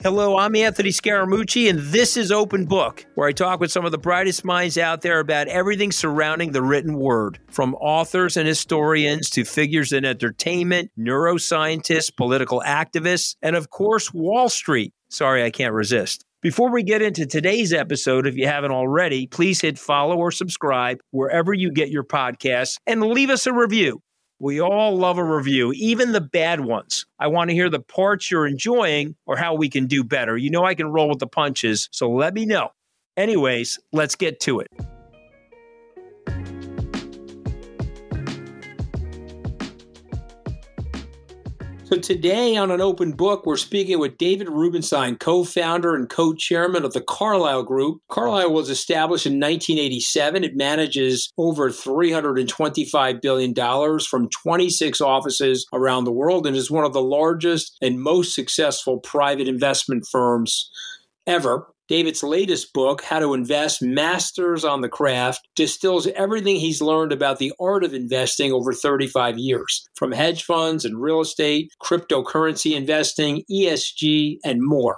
Hello, I'm Anthony Scaramucci, and this is Open Book, where I talk with some of the brightest minds out there about everything surrounding the written word, from authors and historians to figures in entertainment, neuroscientists, political activists, and of course, Wall Street. Sorry, I can't resist. Before we get into today's episode, if you haven't already, please hit follow or subscribe wherever you get your podcasts and leave us a review. We all love a review, even the bad ones. I want to hear the parts you're enjoying or how we can do better. You know I can roll with the punches, so let me know. Anyways, let's get to it. So today on An Open Book, we're speaking with David Rubenstein, co-founder and co-chairman of the Carlyle Group. Carlyle was established in 1987. It manages over $325 billion from 26 offices around the world and is one of the largest and most successful private investment firms ever. David's latest book, How to Invest, Masters on the Craft, distills everything he's learned about the art of investing over 35 years, from hedge funds and real estate, cryptocurrency investing, ESG, and more.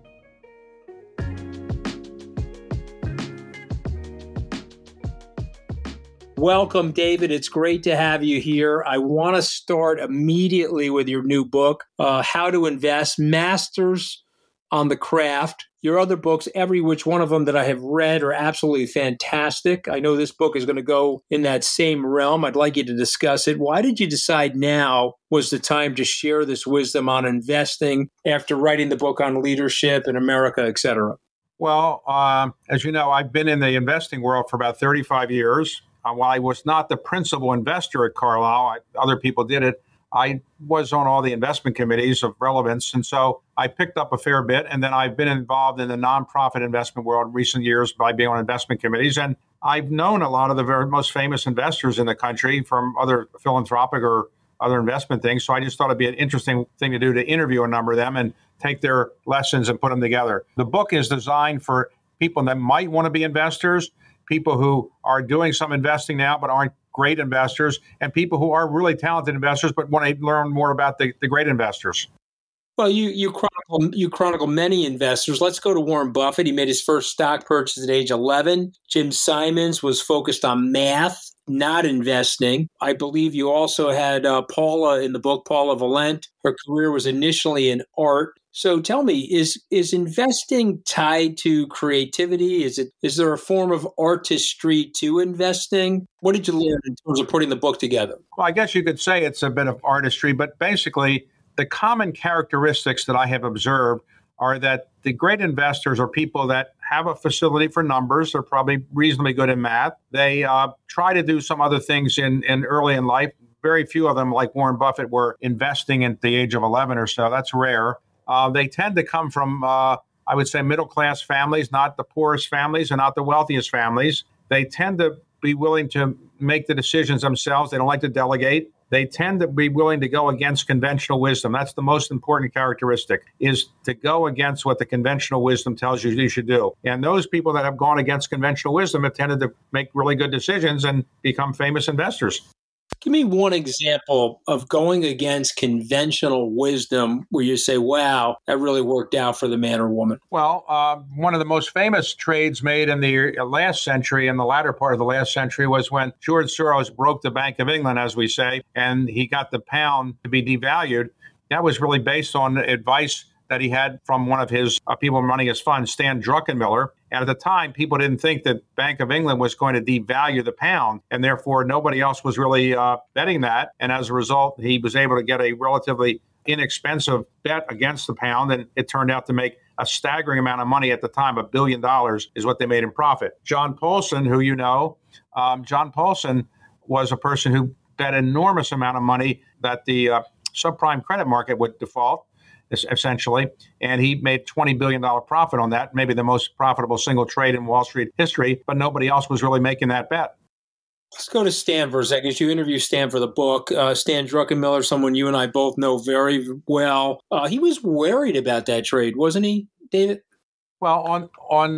Welcome, David. It's great to have you here. I want to start immediately with your new book, How to Invest, Masters on the Craft. Your other books, every which one of them that I have read, are absolutely fantastic. I know this book is going to go in that same realm. I'd like you to discuss it. Why did you decide now was the time to share this wisdom on investing after writing the book on leadership in America, et cetera? Well, as you know, I've been in the investing world for about 35 years. While I was not the principal investor at Carlyle, other people did it. I was on all the investment committees of relevance, and so I picked up a fair bit, and then I've been involved in the nonprofit investment world in recent years by being on investment committees, and I've known a lot of the very most famous investors in the country from other philanthropic or other investment things, so I just thought it'd be an interesting thing to do to interview a number of them and take their lessons and put them together. The book is designed for people that might want to be investors, people who are doing some investing now but aren't great investors, and people who are really talented investors but want to learn more about the great investors. Well, you chronicle many investors. Let's go to Warren Buffett. He made his first stock purchase at age 11. Jim Simons was focused on math, not investing. I believe you also had Paula in the book, Paula Valent. Her career was initially in art. So tell me, is investing tied to creativity? Is there a form of artistry to investing? What did you learn in terms of putting the book together? Well, I guess you could say it's a bit of artistry, but basically the common characteristics that I have observed are that the great investors are people that have a facility for numbers. They're probably reasonably good in math. They try to do some other things in early in life. Very few of them, like Warren Buffett, were investing at the age of 11 or so. That's rare. They tend to come from, I would say, middle-class families, not the poorest families and not the wealthiest families. They tend to be willing to make the decisions themselves. They don't like to delegate. They tend to be willing to go against conventional wisdom. That's the most important characteristic, is to go against what the conventional wisdom tells you should do. And those people that have gone against conventional wisdom have tended to make really good decisions and become famous investors. Give me one example of going against conventional wisdom where you say, wow, that really worked out for the man or woman. Well, one of the most famous trades made in the last century, in the latter part of the last century, was when George Soros broke the Bank of England, as we say, and he got the pound to be devalued. That was really based on advice that he had from one of his people running his fund, Stan Druckenmiller. And at the time, people didn't think that Bank of England was going to devalue the pound, and therefore nobody else was really betting that. And as a result, he was able to get a relatively inexpensive bet against the pound, and it turned out to make a staggering amount of money at the time. $1 billion is what they made in profit. John Paulson, who you know, John Paulson was a person who bet enormous amount of money that the subprime credit market would default, essentially, and he made $20 billion profit on that, maybe the most profitable single trade in Wall Street history, but nobody else was really making that bet. Let's go to Stan for a second. You interviewed Stan for the book. Stan Druckenmiller, someone you and I both know very well. He was worried about that trade, wasn't he, David? Well, on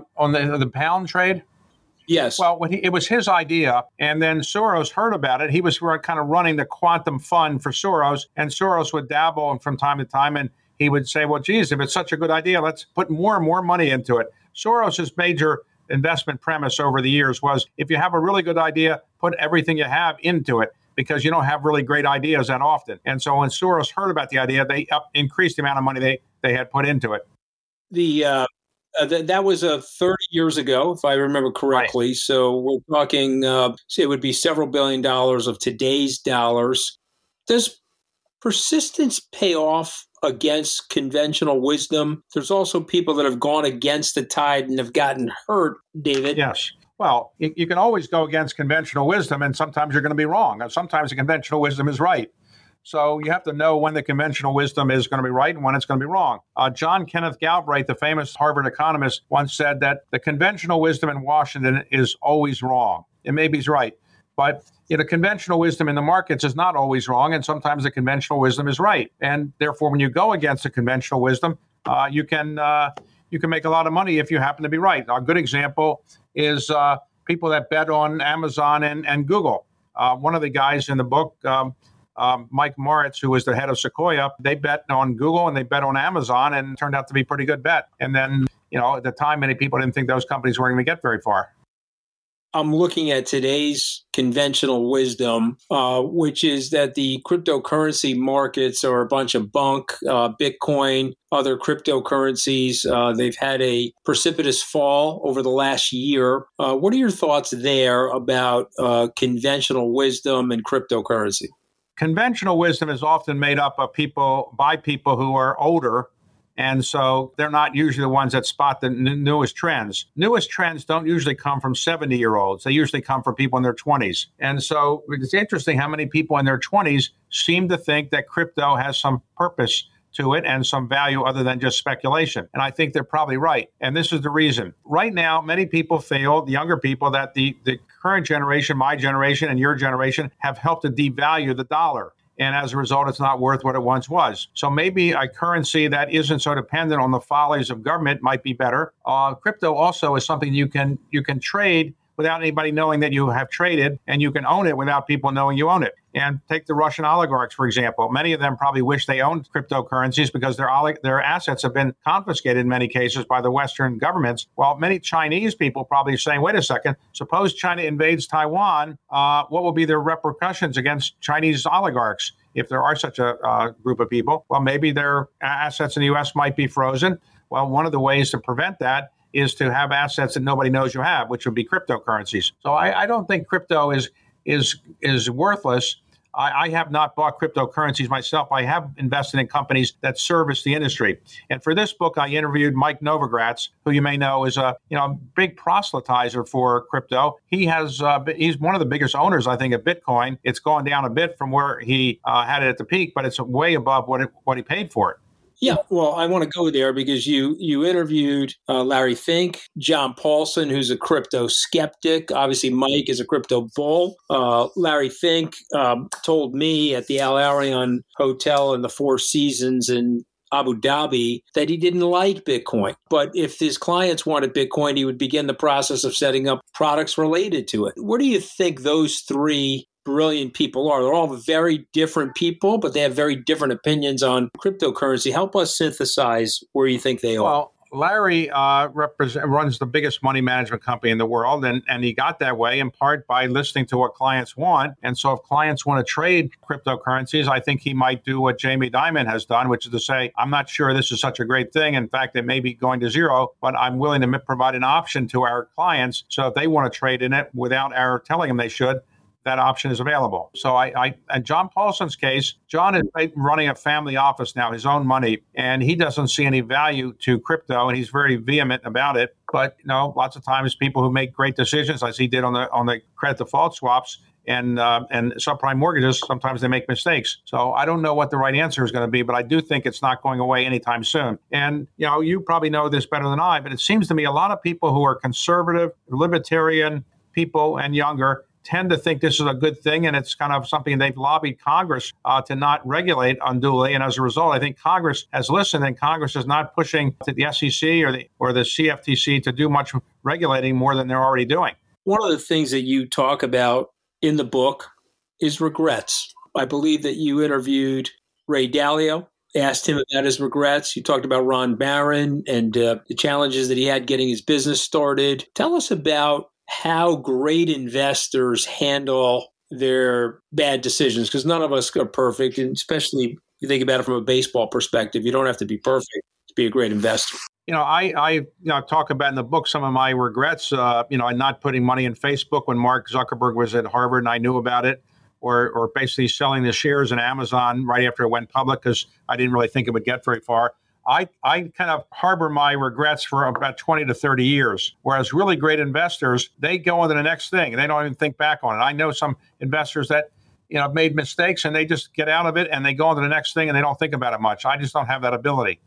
the pound trade? Yes. Well, it was his idea, and then Soros heard about it. He was kind of running the quantum fund for Soros, and Soros would dabble from time to time, and he would say, well, geez, if it's such a good idea, let's put more and more money into it. Soros's major investment premise over the years was, if you have a really good idea, put everything you have into it, because you don't have really great ideas that often. And so when Soros heard about the idea, they increased the amount of money they had put into it. That was 30 years ago, if I remember correctly. Right. So we're talking, say it would be several $billion of today's dollars. Does persistence pay off against conventional wisdom? There's also people that have gone against the tide and have gotten hurt, David. Yes. Well, you can always go against conventional wisdom, and sometimes you're going to be wrong. And sometimes the conventional wisdom is right. So you have to know when the conventional wisdom is going to be right and when it's going to be wrong. John Kenneth Galbraith, the famous Harvard economist, once said that the conventional wisdom in Washington is always wrong. And maybe he's right. But conventional wisdom in the markets is not always wrong, and sometimes the conventional wisdom is right. And therefore, when you go against the conventional wisdom, you can make a lot of money if you happen to be right. A good example is people that bet on Amazon and Google. One of the guys in the book, Mike Moritz, who was the head of Sequoia, they bet on Google and they bet on Amazon, and it turned out to be a pretty good bet. And then, at the time, many people didn't think those companies were going to get very far. I'm looking at today's conventional wisdom, which is that the cryptocurrency markets are a bunch of bunk. Bitcoin, other cryptocurrencies, they've had a precipitous fall over the last year. What are your thoughts there about conventional wisdom and cryptocurrency? Conventional wisdom is often made up of people who are older. And so they're not usually the ones that spot the newest trends. Newest trends don't usually come from 70-year-olds. They usually come from people in their 20s. And so it's interesting how many people in their 20s seem to think that crypto has some purpose to it and some value other than just speculation. And I think they're probably right. And this is the reason. Right now, many people feel, the younger people, that the current generation, my generation and your generation, have helped to devalue the dollar. And as a result, it's not worth what it once was. So maybe a currency that isn't so dependent on the follies of government might be better. Crypto also is something you can trade without anybody knowing that you have traded, and you can own it without people knowing you own it. And take the Russian oligarchs, for example. Many of them probably wish they owned cryptocurrencies because their assets have been confiscated in many cases by the Western governments. While many Chinese people probably are saying, wait a second, suppose China invades Taiwan, what will be the repercussions against Chinese oligarchs? If there are such a group of people, well, maybe their assets in the U.S. might be frozen. Well, one of the ways to prevent that is to have assets that nobody knows you have, which would be cryptocurrencies. So I don't think crypto is worthless. I have not bought cryptocurrencies myself. I have invested in companies that service the industry. And for this book, I interviewed Mike Novogratz, who you may know is a big proselytizer for crypto. He's one of the biggest owners, I think, of Bitcoin. It's gone down a bit from where he had it at the peak, but it's way above what he paid for it. Yeah, well, I want to go there because you interviewed Larry Fink, John Paulson, who's a crypto skeptic. Obviously, Mike is a crypto bull. Larry Fink told me at the Al Arian Hotel in the Four Seasons in Abu Dhabi that he didn't like Bitcoin. But if his clients wanted Bitcoin, he would begin the process of setting up products related to it. Where do you think those three brilliant people are? They're all very different people, but they have very different opinions on cryptocurrency. Help us synthesize where you think they are. Well, Larry runs the biggest money management company in the world, and he got that way in part by listening to what clients want. And so if clients want to trade cryptocurrencies, I think he might do what Jamie Dimon has done, which is to say, I'm not sure this is such a great thing. In fact, it may be going to zero, but I'm willing to provide an option to our clients. So if they want to trade in it without our telling them they should, that option is available. So in John Paulson's case, John is running a family office now, his own money, and he doesn't see any value to crypto, and he's very vehement about it. But lots of times people who make great decisions, as he did on the credit default swaps and subprime mortgages, sometimes they make mistakes. So I don't know what the right answer is going to be, but I do think it's not going away anytime soon. And you probably know this better than I, but it seems to me a lot of people who are conservative, libertarian people and younger tend to think this is a good thing, and it's kind of something they've lobbied Congress to not regulate unduly. And as a result, I think Congress has listened, and Congress is not pushing to the SEC or the CFTC to do much regulating more than they're already doing. One of the things that you talk about in the book is regrets. I believe that you interviewed Ray Dalio asked him about his regrets. You talked about Ron Barron and the challenges that he had getting his business started. Tell us about how great investors handle their bad decisions, because none of us are perfect, and especially if you think about it from a baseball perspective, you don't have to be perfect to be a great investor. I talk about in the book some of my regrets, not putting money in Facebook when Mark Zuckerberg was at Harvard and I knew about it, or basically selling the shares in Amazon right after it went public because I didn't really think it would get very far. I kind of harbor my regrets for about 20 to 30 years, whereas really great investors, they go on to the next thing and they don't even think back on it. I know some investors that made mistakes and they just get out of it and they go on to the next thing and they don't think about it much. I just don't have that ability.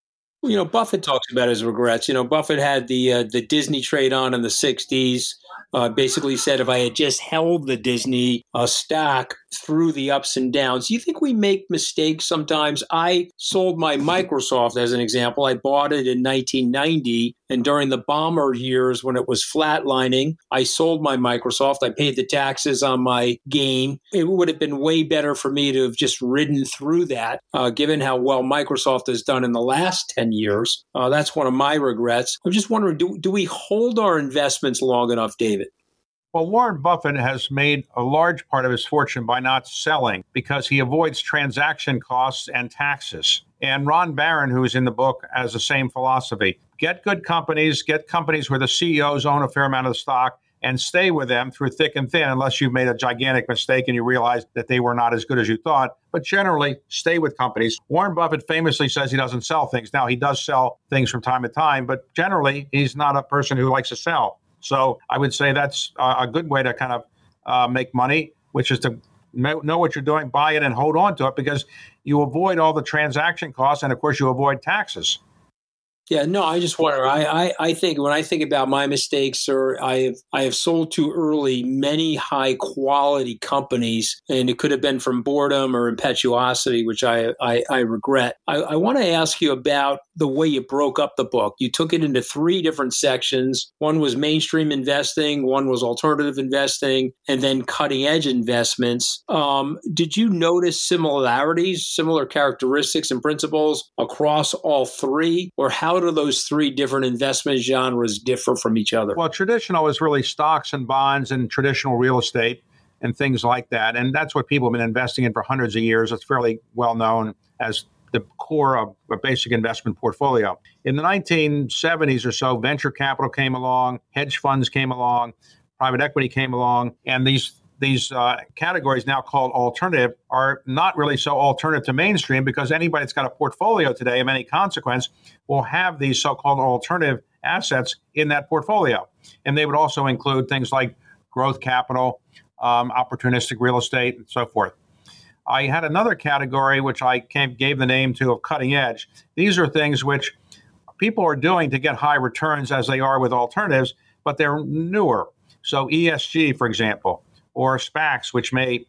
Buffett talks about his regrets. Buffett had the Disney trade on in the 60s. Basically said, if I had just held the Disney stock through the ups and downs. Do you think we make mistakes sometimes? I sold my Microsoft as an example. I bought it in 1990, and during the bomber years when it was flatlining, I sold my Microsoft. I paid the taxes on my gain. It would have been way better for me to have just ridden through that, given how well Microsoft has done in the last 10 years. That's one of my regrets. I'm just wondering, do we hold our investments long enough, David? Well, Warren Buffett has made a large part of his fortune by not selling because he avoids transaction costs and taxes. And Ron Barron, who is in the book, has the same philosophy. Get good companies, get companies where the CEOs own a fair amount of the stock, and stay with them through thick and thin unless you've made a gigantic mistake and you realize that they were not as good as you thought. But generally, stay with companies. Warren Buffett famously says he doesn't sell things. Now, he does sell things from time to time, but generally, he's not a person who likes to sell. So I would say that's a good way to kind of make money, which is to know what you're doing, buy it, and hold on to it because you avoid all the transaction costs, and of course, you avoid taxes. Yeah, no, I just wonder. I think when I think about my mistakes, sir, I have sold too early many high quality companies, and it could have been from boredom or impetuosity, which I regret. I want to ask you about the way you broke up the book. You took it into 3 different sections. One was mainstream investing, one was alternative investing, and then cutting edge investments. Did you notice similarities, similar characteristics and principles across all 3, or how do those 3 different investment genres differ from each other? Well, traditional is really stocks and bonds and traditional real estate and things like that. And that's what people have been investing in for hundreds of years. It's fairly well known as the core of a basic investment portfolio. In the 1970s or so, venture capital came along, hedge funds came along, private equity came along, and these categories now called alternative are not really so alternative to mainstream because anybody that's got a portfolio today of any consequence will have these so-called alternative assets in that portfolio. And they would also include things like growth capital, opportunistic real estate, and so forth. I had another category, which I gave the name to of cutting edge. These are things which people are doing to get high returns as they are with alternatives, but they're newer. So ESG, for example, or SPACs, which may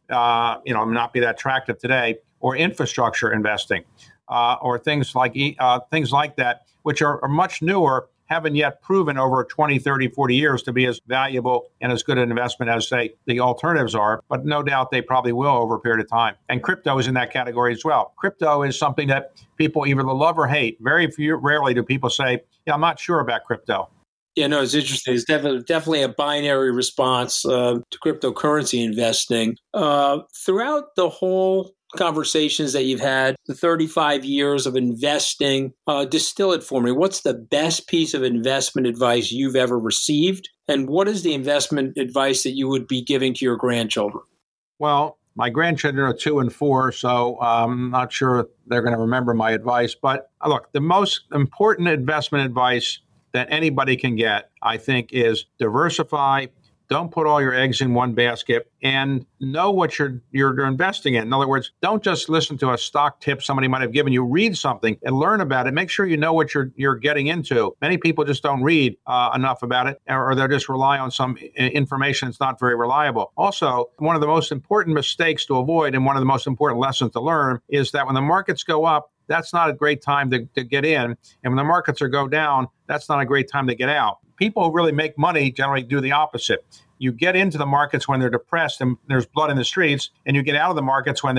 not be that attractive today, or infrastructure investing, or things like that, which are much newer, haven't yet proven over 20, 30, 40 years to be as valuable and as good an investment as, say, the alternatives are. But no doubt they probably will over a period of time. And crypto is in that category as well. Crypto is something that people either love or hate. Rarely do people say, yeah, I'm not sure about crypto. Yeah, no, it's interesting. It's definitely a binary response to cryptocurrency investing. Throughout the whole conversations that you've had, the 35 years of investing, distill it for me. What's the best piece of investment advice you've ever received? And what is the investment advice that you would be giving to your grandchildren? Well, my grandchildren are 2 and 4, so I'm not sure they're going to remember my advice. But look, the most important investment advice that anybody can get, I think, is diversify. Don't put all your eggs in one basket and know what you're investing in. In other words, don't just listen to a stock tip somebody might have given you. Read something and learn about it. Make sure you know what you're getting into. Many people just don't read enough about it, or they'll just rely on some information that's not very reliable. Also, one of the most important mistakes to avoid and one of the most important lessons to learn is that when the markets go up, that's not a great time to get in. And when the markets go down, that's not a great time to get out. People who really make money generally do the opposite. You get into the markets when they're depressed and there's blood in the streets, and you get out of the markets when they're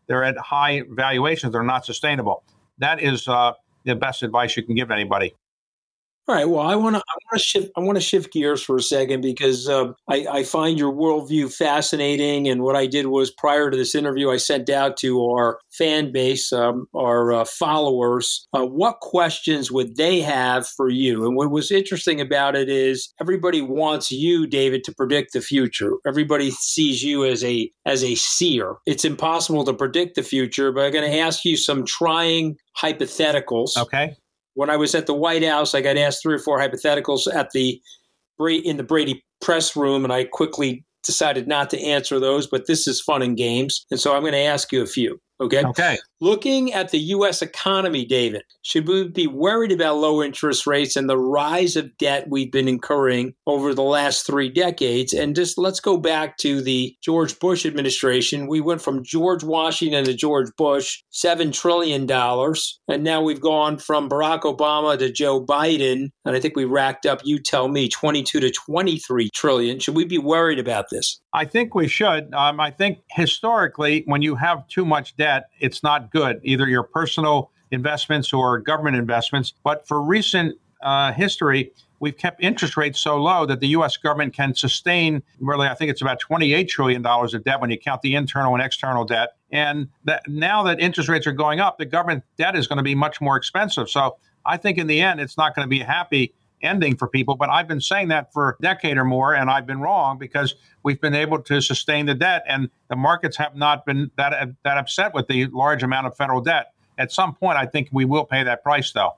they're at high valuations. They're not sustainable. That is the best advice you can give anybody. All right. Well, I want to shift gears for a second because I find your worldview fascinating. And what I did was, prior to this interview, I sent out to our fan base, our followers, what questions would they have for you? And what was interesting about it is everybody wants you, David, to predict the future. Everybody sees you as a seer. It's impossible to predict the future, but I'm going to ask you some trying hypotheticals. Okay. When I was at the White House, I got asked 3 or 4 hypotheticals in the Brady press room, and I quickly decided not to answer those, but this is fun and games. And so I'm going to ask you a few. Okay. Looking at the U.S. economy, David, should we be worried about low interest rates and the rise of debt we've been incurring over the last 3 decades? And just let's go back to the George Bush administration. We went from George Washington to George Bush, $7 trillion. And now we've gone from Barack Obama to Joe Biden. And I think we racked up, you tell me, 22 to 23 trillion. Should we be worried about this? I think we should. I think historically, when you have too much debt, it's not good, either your personal investments or government investments. But for recent history, we've kept interest rates so low that the U.S. government can sustain, really, I think it's about $28 trillion of debt when you count the internal and external debt. And now that interest rates are going up, the government debt is going to be much more expensive. So I think in the end, it's not going to be a happy ending for people. But I've been saying that for a decade or more, and I've been wrong because we've been able to sustain the debt, and the markets have not been that upset with the large amount of federal debt. At some point, I think we will pay that price, though.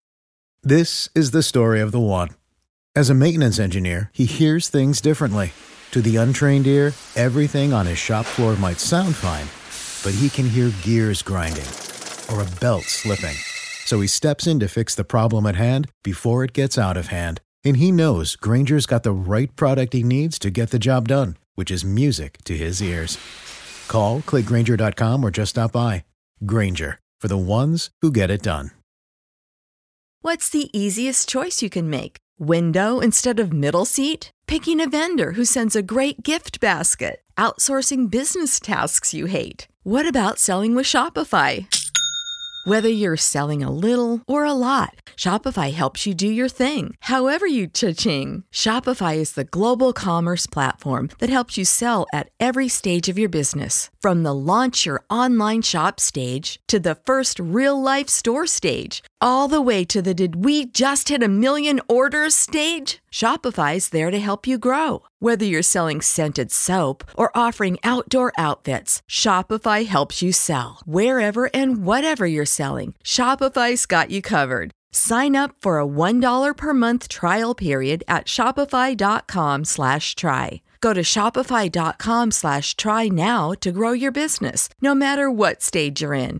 This is the story of the one. As a maintenance engineer, he hears things differently. To the untrained ear, everything on his shop floor might sound fine, but he can hear gears grinding or a belt slipping. So he steps in to fix the problem at hand before it gets out of hand. And he knows Grainger's got the right product he needs to get the job done, which is music to his ears. Call, click Grainger.com, or just stop by. Grainger, for the ones who get it done. What's the easiest choice you can make? Window instead of middle seat? Picking a vendor who sends a great gift basket? Outsourcing business tasks you hate? What about selling with Shopify? Whether you're selling a little or a lot, Shopify helps you do your thing, however you cha-ching. Shopify is the global commerce platform that helps you sell at every stage of your business. From the launch your online shop stage to the first real-life store stage, all the way to the did we just hit 1 million orders stage. Shopify's there to help you grow. Whether you're selling scented soap or offering outdoor outfits, Shopify helps you sell. Wherever and whatever you're selling, Shopify's got you covered. Sign up for a $1 per month trial period at shopify.com/try. Go to shopify.com/try now to grow your business, no matter what stage you're in.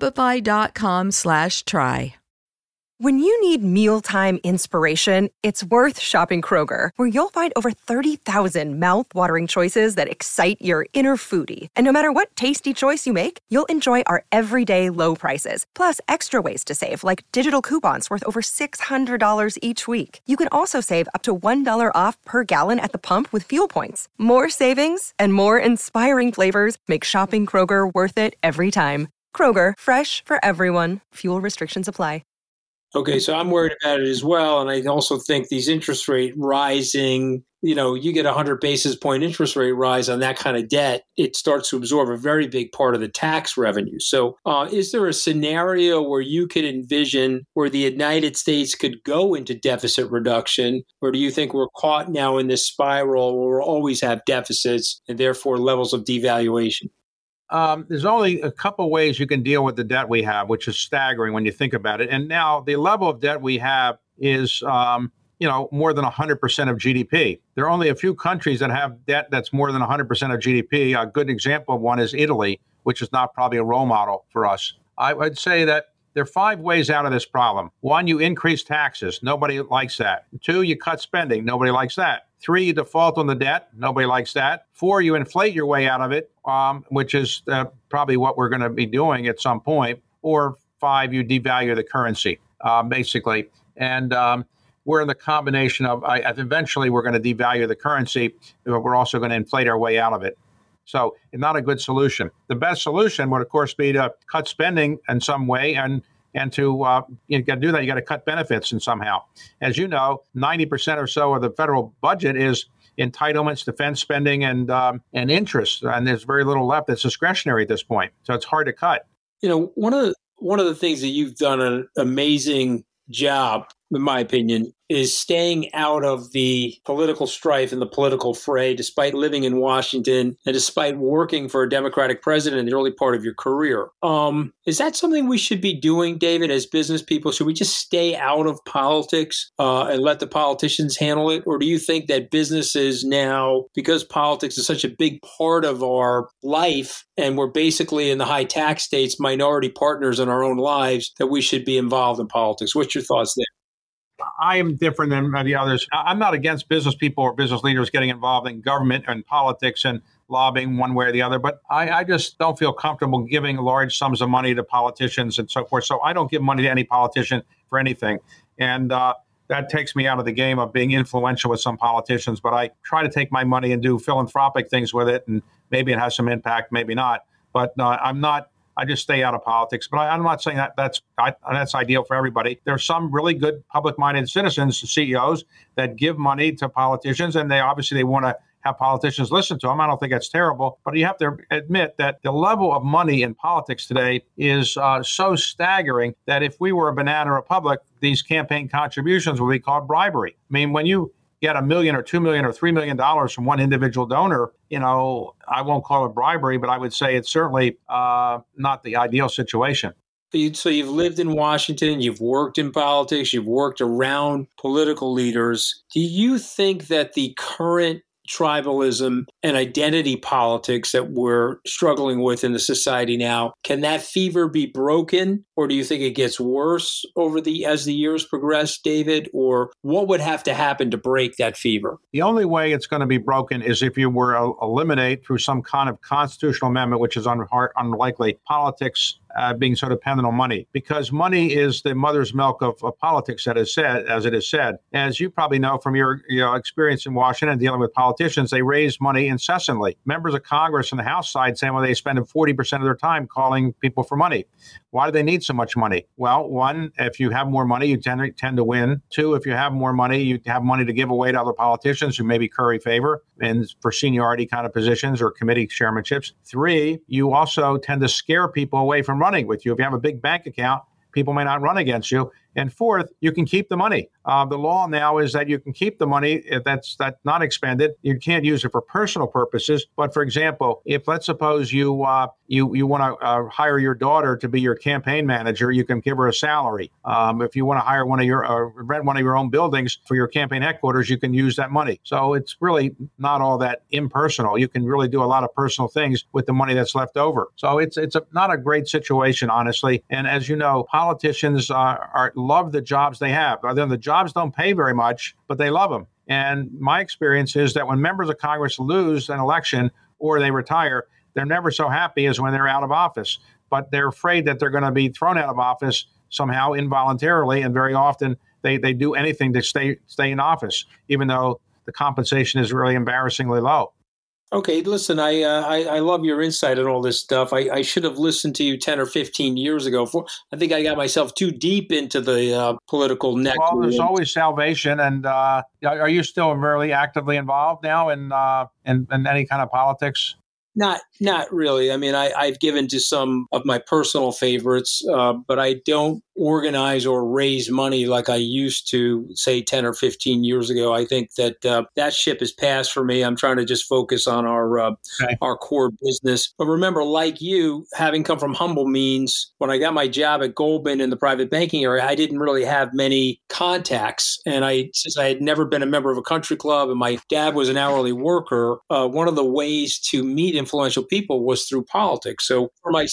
Shopify.com/try. When you need mealtime inspiration, it's worth shopping Kroger, where you'll find over 30,000 mouth-watering choices that excite your inner foodie. And no matter what tasty choice you make, you'll enjoy our everyday low prices, plus extra ways to save, like digital coupons worth over $600 each week. You can also save up to $1 off per gallon at the pump with fuel points. More savings and more inspiring flavors make shopping Kroger worth it every time. Kroger, fresh for everyone. Fuel restrictions apply. Okay, so I'm worried about it as well. And I also think these interest rate rising, you get a 100 basis point interest rate rise on that kind of debt, it starts to absorb a very big part of the tax revenue. So is there a scenario where you could envision where the United States could go into deficit reduction? Or do you think we're caught now in this spiral where we'll always have deficits and therefore levels of devaluation? There's only a couple ways you can deal with the debt we have, which is staggering when you think about it. And now the level of debt we have is, more than 100% of GDP. There are only a few countries that have debt that's more than 100% of GDP. A good example of one is Italy, which is not probably a role model for us. I would say that there are 5 ways out of this problem. 1, you increase taxes. Nobody likes that. 2, you cut spending. Nobody likes that. 3, you default on the debt. Nobody likes that. 4, you inflate your way out of it, which is probably what we're going to be doing at some point. Or 5, you devalue the currency, basically. And we're in the combination of, eventually we're going to devalue the currency, but we're also going to inflate our way out of it. So it's not a good solution. The best solution would, of course, be to cut spending in some way, and to you got to do that. You got to cut benefits in somehow. As you know, 90% or so of the federal budget is entitlements, defense spending, and interest, and there's very little left that's discretionary at this point. So it's hard to cut. One of the things that you've done an amazing job, in my opinion, is staying out of the political strife and the political fray, despite living in Washington and despite working for a Democratic president in the early part of your career. Is that something we should be doing, David, as business people? Should we just stay out of politics and let the politicians handle it? Or do you think that businesses now, because politics is such a big part of our life and we're basically in the high tax states, minority partners in our own lives, that we should be involved in politics? What's your thoughts there? I am different than many others. I'm not against business people or business leaders getting involved in government and politics and lobbying one way or the other, but I just don't feel comfortable giving large sums of money to politicians and so forth. So I don't give money to any politician for anything. And that takes me out of the game of being influential with some politicians, but I try to take my money and do philanthropic things with it, and maybe it has some impact, maybe not. But I just stay out of politics. But I'm not saying that's ideal for everybody. There's some really good public-minded citizens, CEOs, that give money to politicians, and they want to have politicians listen to them. I don't think that's terrible. But you have to admit that the level of money in politics today is so staggering that if we were a banana republic, these campaign contributions would be called bribery. I mean, when you get $1 million or $2 million or $3 million from one individual donor, I won't call it bribery, but I would say it's certainly not the ideal situation. So you've lived in Washington, you've worked in politics, you've worked around political leaders. Do you think that the current tribalism and identity politics that we're struggling with in the society now, can that fever be broken, or do you think it gets worse as the years progress, David? Or what would have to happen to break that fever? The only way it's going to be broken is if you were to eliminate through some kind of constitutional amendment, which is unlikely, politics being so dependent on money, because money is the mother's milk of politics, as it is said. As you probably know from your experience in Washington and dealing with politicians, they raise money incessantly. Members of Congress on the House side saying, well, they spend 40% of their time calling people for money. Why do they need so much money? Well, one, if you have more money, you tend to win. Two, if you have more money, you have money to give away to other politicians who maybe curry favor and for seniority kind of positions or committee chairmanships. Three, you also tend to scare people away from running with you. If you have a big bank account, people may not run against you. And fourth, you can keep the money. The law now is that you can keep the money that's not expended. You can't use it for personal purposes. But for example, if let's suppose you want to hire your daughter to be your campaign manager, you can give her a salary. If you want to hire rent one of your own buildings for your campaign headquarters, you can use that money. So it's really not all that impersonal. You can really do a lot of personal things with the money that's left over. So it's not a great situation, honestly. And as you know, politicians love the jobs they have. The jobs don't pay very much, but they love them. And my experience is that when members of Congress lose an election or they retire, they're never so happy as when they're out of office. But they're afraid that they're going to be thrown out of office somehow involuntarily, and very often they do anything to stay in office, even though the compensation is really embarrassingly low. Okay, listen, I love your insight on all this stuff. I should have listened to you 10 or 15 years ago. I think I got myself too deep into the political neck. Well, there's always salvation. And are you still really actively involved now in any kind of politics? Not really. I mean, I've given to some of my personal favorites, but I don't organize or raise money like I used to, say, 10 or 15 years ago. I think that that ship has passed for me. I'm trying to just focus on our core business. But remember, like you, having come from humble means, when I got my job at Goldman in the private banking area, I didn't really have many contacts. And since I had never been a member of a country club and my dad was an hourly worker, one of the ways to meet influential people was through politics. So for myself,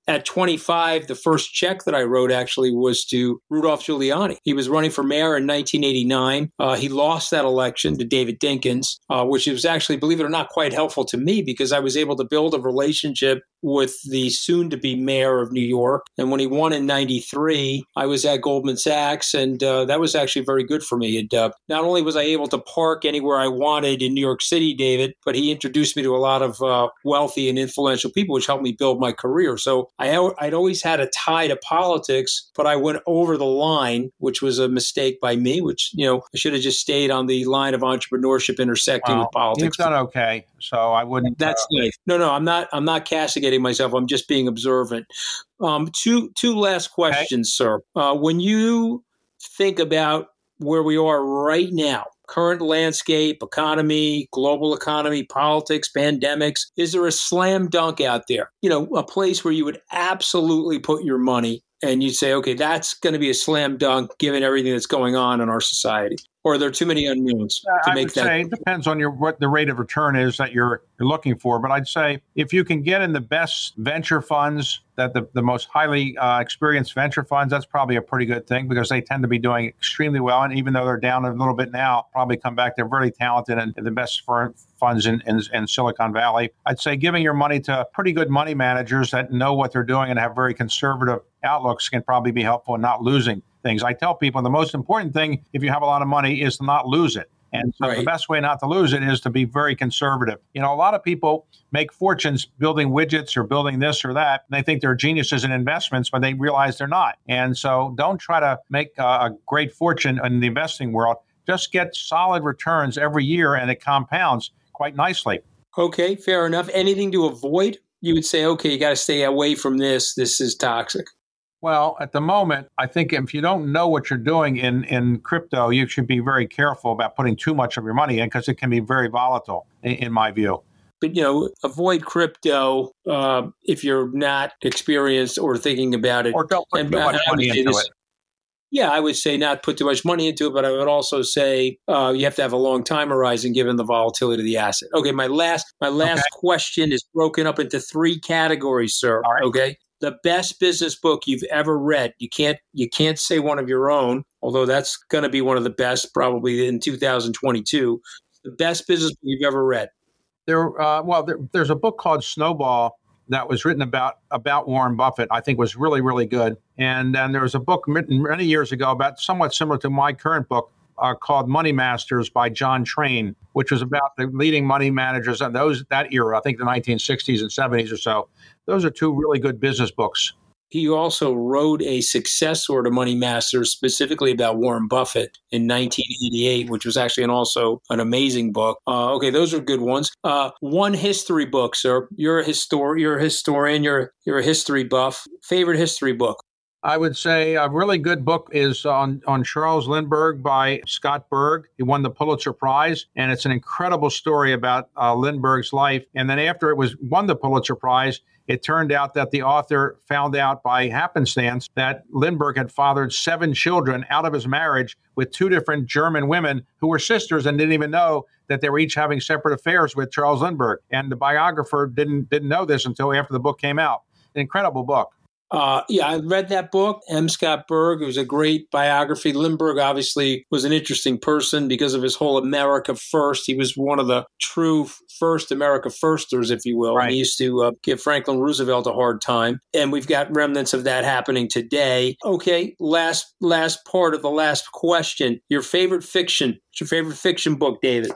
At 25, the first check that I wrote actually was to Rudolph Giuliani. He was running for mayor in 1989. He lost that election to David Dinkins, which was actually, believe it or not, quite helpful to me because I was able to build a relationship with the soon-to-be mayor of New York. And when he won in 93, I was at Goldman Sachs, and that was actually very good for me. And not only was I able to park anywhere I wanted in New York City, David, but he introduced me to a lot of wealthy and influential people, which helped me build my career. So I'd always had a tie to politics, but I went over the line, which was a mistake by me, which, I should have just stayed on the line of entrepreneurship intersecting with politics. You've done okay, so I wouldn't. That's nice. No, I'm not castigating myself. I'm just being observant. Two last questions, sir. When you think about where we are right now, current landscape, economy, global economy, politics, pandemics, is there a slam dunk out there? A place where you would absolutely put your money and you'd say, okay, that's going to be a slam dunk given everything that's going on in our society? Or are there too many unknowns to make that? I would say it depends on what the rate of return is that you're looking for. But I'd say if you can get in the best venture funds, that the most highly experienced venture funds, that's probably a pretty good thing because they tend to be doing extremely well. And even though they're down a little bit now, probably come back. They're very talented and the best funds in Silicon Valley. I'd say giving your money to pretty good money managers that know what they're doing and have very conservative outlooks can probably be helpful in not losing things. I tell people the most important thing, if you have a lot of money, is to not lose it. And so the best way not to lose it is to be very conservative. A lot of people make fortunes building widgets or building this or that. And they think they're geniuses in investments, but they realize they're not. And so don't try to make a great fortune in the investing world. Just get solid returns every year and it compounds quite nicely. Okay, fair enough. Anything to avoid? You would say, okay, you got to stay away from this. This is toxic. Well, at the moment, I think if you don't know what you're doing in crypto, you should be very careful about putting too much of your money in because it can be very volatile, in my view. But, avoid crypto if you're not experienced or thinking about it. Or don't put too much money into it. Yeah, I would say not put too much money into it, but I would also say you have to have a long time horizon given the volatility of the asset. Okay, my last question is broken up into 3 categories, sir. All right. Okay. The best business book you've ever read. You can't say one of your own, although that's going to be one of the best probably in 2022. The best business book you've ever read. There's a book called Snowball that was written about Warren Buffett. I think was really, really good. And then there was a book written many years ago about somewhat similar to my current book called Money Masters by John Train, which was about the leading money managers in that era, I think the 1960s and 70s or so. Those are 2 really good business books. He also wrote a successor to Money Masters specifically about Warren Buffett in 1988, which was actually also an amazing book. Okay, those are good ones. One history book, sir. You're a historian. You're a history buff. Favorite history book? I would say a really good book is on Charles Lindbergh by Scott Berg. He won the Pulitzer Prize, and it's an incredible story about Lindbergh's life. And then after it won the Pulitzer Prize, it turned out that the author found out by happenstance that Lindbergh had fathered 7 children out of his marriage with 2 different German women who were sisters and didn't even know that they were each having separate affairs with Charles Lindbergh. And the biographer didn't know this until after the book came out. An incredible book. I read that book, M. Scott Berg. It was a great biography. Lindbergh obviously was an interesting person because of his whole America First. He was one of the true first America Firsters, if you will. Right. And he used to give Franklin Roosevelt a hard time. And we've got remnants of that happening today. Okay, last part of the last question. Your favorite fiction. What's your favorite fiction book, David?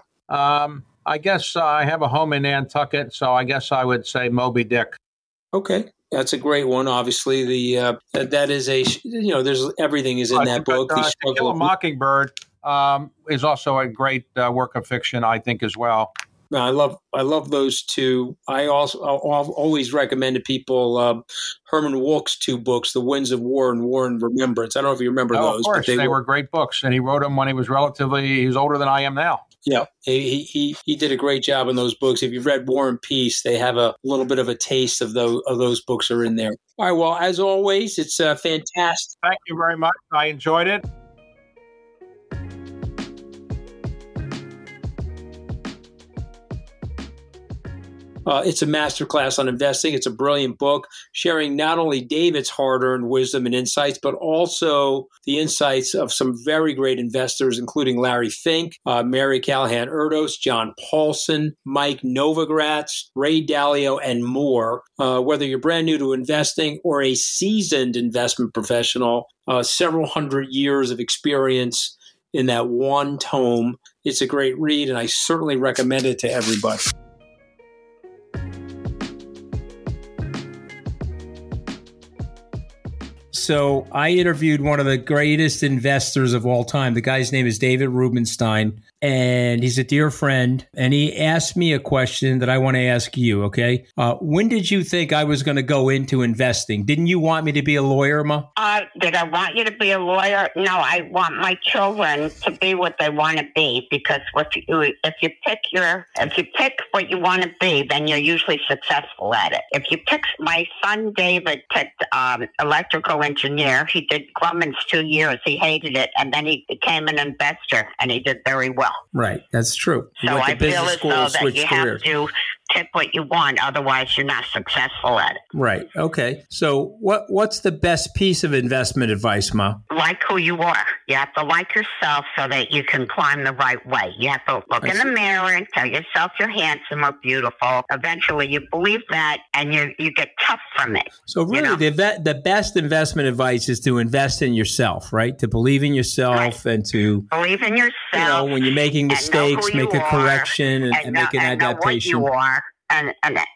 I guess I have a home in Nantucket, so I guess I would say Moby Dick. Okay. That's a great one. Obviously, that is there's everything is in that book. To Kill a Mockingbird is also a great work of fiction, I think, as well. I love those 2. I'll always recommend to people Herman Wouk's 2 books, The Winds of War and War and Remembrance. I don't know if you remember those. Of course, they were great books, and he wrote them when he was older than I am now. Yeah, he did a great job in those books. If you've read War and Peace, they have a little bit of a taste of those books are in there. All right, well, as always, it's fantastic. Thank you very much. I enjoyed it. It's a masterclass on investing. It's a brilliant book sharing not only David's hard-earned wisdom and insights, but also the insights of some very great investors, including Larry Fink, Mary Callahan Erdos, John Paulson, Mike Novogratz, Ray Dalio, and more. Whether you're brand new to investing or a seasoned investment professional, several hundred years of experience in that one tome. It's a great read, and I certainly recommend it to everybody. So I interviewed one of the greatest investors of all time. The guy's name is David Rubenstein, and he's a dear friend. And he asked me a question that I want to ask you, okay? When did you think I was going to go into investing? Didn't you want me to be a lawyer, Ma? Did I want you to be a lawyer? No, I want my children to be what they want to be, because if you pick what you want to be, then you're usually successful at it. If you pick, my son David picked electrical engineer. He did Grumman's 2 years. He hated it, and then he became an investor, and he did very well. Right, that's true. So I feel as though that you have to pick what you want, otherwise you're not successful at it. Right. Okay. So what's the best piece of investment advice, Ma? Like who you are. You have to like yourself so that you can climb the right way. You have to look in the mirror and tell yourself you're handsome or beautiful. Eventually you believe that, and you get tough from it. So really, the best investment advice is to invest in yourself, right? To believe in yourself, and to believe in yourself. When you're making mistakes, make a correction and make an adaptation. Know what you are. And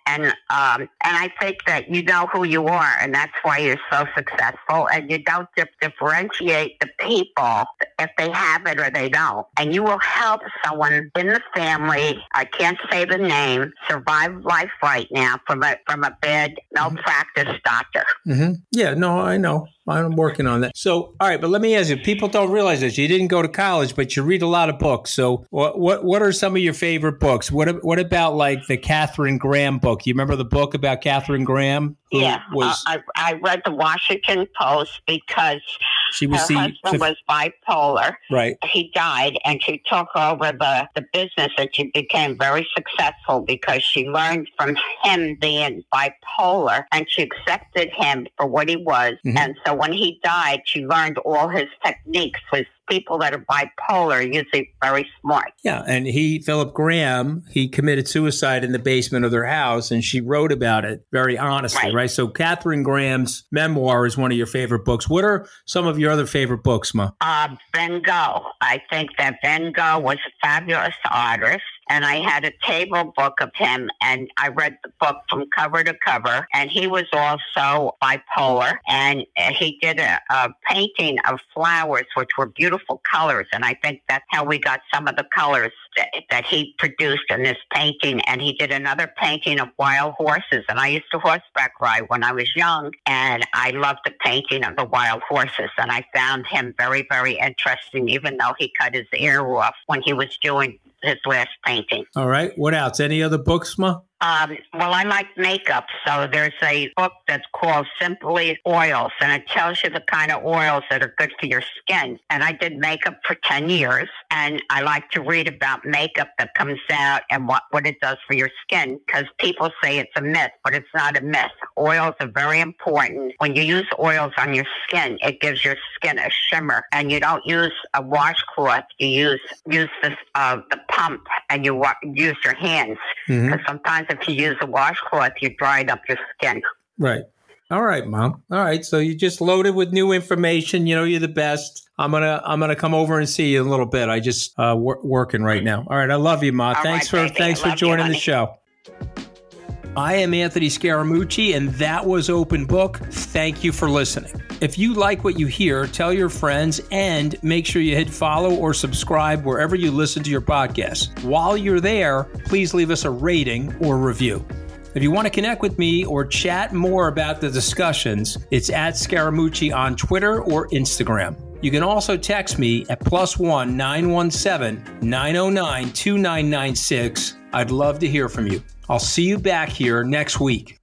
I think that you know who you are, and that's why you're so successful. And you don't differentiate the people if they have it or they don't. And you will help someone in the family, I can't say the name, survive life right now from a bad malpractice doctor. Mm-hmm. Yeah, no, I know. I'm working on that. So, all right, but let me ask you, people don't realize this. You didn't go to college, but you read a lot of books. So what are some of your favorite books? What about like the Katharine Graham book? You remember the book about Katharine Graham? I read the Washington Post because her husband was bipolar. Right. He died, and she took over the business, and she became very successful because she learned from him being bipolar, and she accepted him for what he was. Mm-hmm. And so when he died, she learned all his techniques. His people that are bipolar are usually very smart. Yeah, and Philip Graham, he committed suicide in the basement of their house, and she wrote about it very honestly, right? So Katharine Graham's memoir is one of your favorite books. What are some of your other favorite books, Ma? Van Gogh. I think that Van Gogh was a fabulous artist. And I had a table book of him, and I read the book from cover to cover. And he was also bipolar, and he did a painting of flowers, which were beautiful colors. And I think that's how we got some of the colors that he produced in this painting. And he did another painting of wild horses. And I used to horseback ride when I was young, and I loved the painting of the wild horses. And I found him very, very interesting, even though he cut his ear off when he was doing his last painting. All right. What else? Any other books, Ma? Well, I like makeup, so there's a book that's called Simply Oils, and it tells you the kind of oils that are good for your skin. And I did makeup for 10 years, and I like to read about makeup that comes out and what it does for your skin, because people say it's a myth, but it's not a myth. Oils are very important. When you use oils on your skin, it gives your skin a shimmer, and you don't use a washcloth. You use the pump, and you use your hands, because sometimes if you use a washcloth, you dried up your skin. Right. All right, Mom. All right. So you just loaded with new information. You know, you're the best. I'm gonna come over and see you in a little bit. I just working right now. All right. I love you, Ma. Thanks for joining the show. I am Anthony Scaramucci, and that was Open Book. Thank you for listening. If you like what you hear, tell your friends, and make sure you hit follow or subscribe wherever you listen to your podcast. While you're there, please leave us a rating or review. If you want to connect with me or chat more about the discussions, it's at Scaramucci on Twitter or Instagram. You can also text me at +1 917 909 2996. I'd love to hear from you. I'll see you back here next week.